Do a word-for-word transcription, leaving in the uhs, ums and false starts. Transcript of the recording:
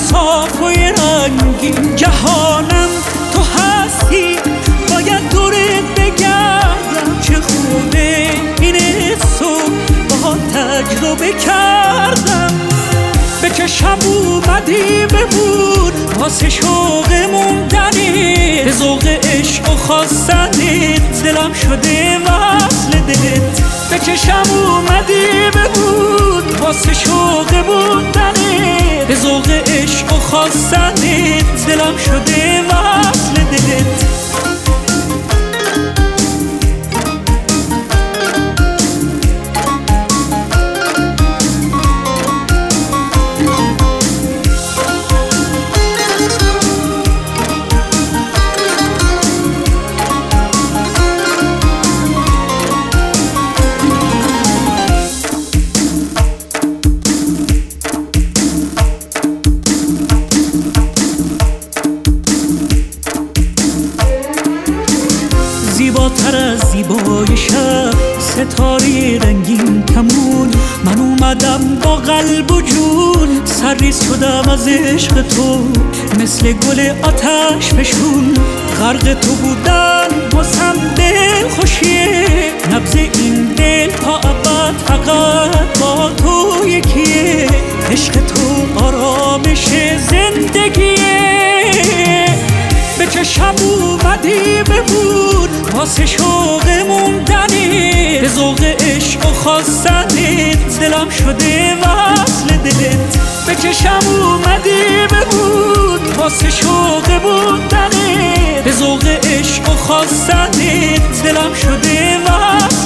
صاف و رنگین جهانم تو هستی، باید دورت بگردم. چه خوبه این صبح با تجربه کردم. به چشم اومدی ببود واسه شوق موندنت، به ذوق عشق و خواستنت دلم شده وصل دلت. به چشم اومدی ببود واسه شوق موندنت، به ذوق عشق و خواستنت دلم شده وصل دلت. زیباتر از زیبای شب ستاره رنگین کمون، من اومدم با قلب و جون، سرریز شدم از عشق تو مثل گل آتش فشون. غرق تو بودن واسم دل خوشیه، نبض این دل تا ابد فقط با تو یکیه. عشق تو آرامش زندگیه. به چشم اومدی ببود واسه شوق موندنت، به ذوق عشق و خواستنت دلم شده وصل دلت. به چشم اومدی ببود واسه شوق موندنت، به ذوق عشق و خواستنت دلم شده وصل